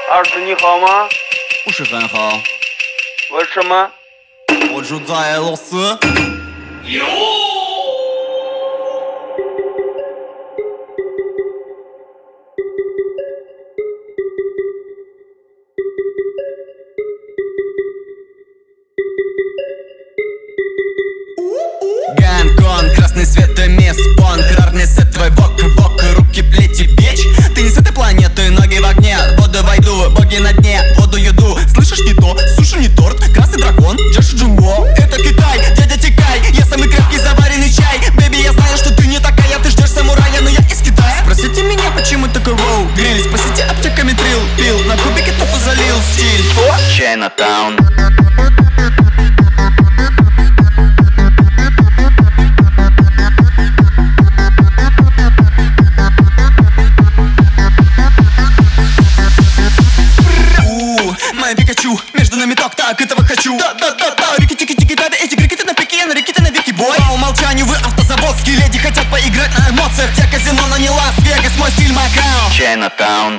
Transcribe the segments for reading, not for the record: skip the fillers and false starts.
二师你好吗？ 不是很好， 为什么？ 我住在俄罗斯。Гонконг, красный свет и мисс Понг. Рарный сет твой бок, руки, плети, печь. Ты не с этой планеты, ноги в огне. В воду войду, боги на дне, воду еду. Слышишь, не то, суши не торт. Красный дракон, Джоши Джумбо. Это Китай, дядя Тикай. Я самый крепкий заваренный чай. Бэби, я знаю, что ты не такая. Ты ждешь самурая, но я из Китая. Спросите меня, почему такой роу гриль. Спросите аптеками трил, пил. На кубике тофу залил стиль. Чайнатаун. Пикачу, между нами так, этого хочу. Да, рики-тики-тики, да, эти крикеты на пике, на реки ты на веки бой. По умолчанию вы автозаводские леди хотят поиграть на эмоциях. Я казино, но не Лас-Вегас, мой стиль Макао. Чайнатаун.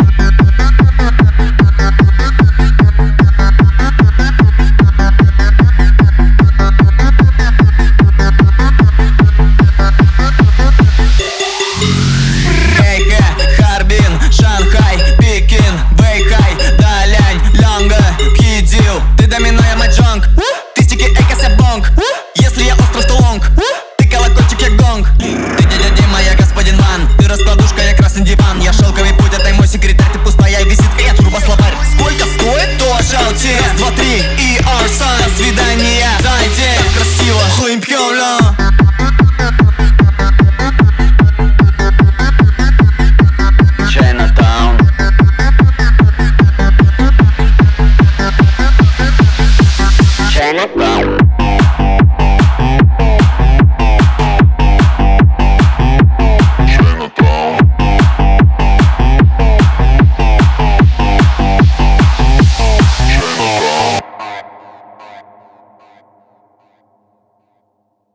Харбин, Шанхай, Пекин, Бэйхай, Далянь, Лянга, Пхидил. Ты домино, я маджонг. Ты стики, экася бонг. Если я остров, то лонг. Ты колокольчик, я гонг. Ты дядя Дима, я господин Ван. Ты раскладушка, я красный диван. Я шелковый